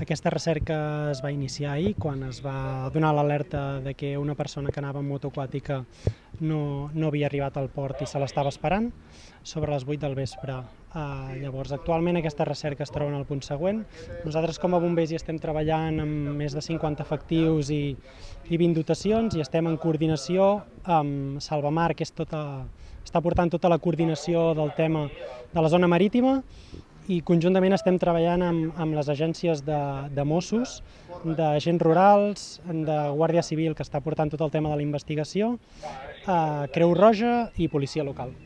Aquesta recerca es va iniciar ahir quan es va donar l'alerta de que una persona que anava en moto aquàtica no havia arribat al port i se l'estava esperant sobre les 8 del vespre. Llavors, actualment aquesta recerca es troba en el punt següent. Nosaltres com a bombers hi estem treballant amb més de 50 efectius i 20 dotacions i estem en coordinació amb Salvamar, que està portant tota la coordinació del tema de la zona marítima, i conjuntament estem treballant amb les agències de Mossos, d'agents rurals, de Guàrdia Civil, que està portant tot el tema de la investigació, Creu Roja i policia local.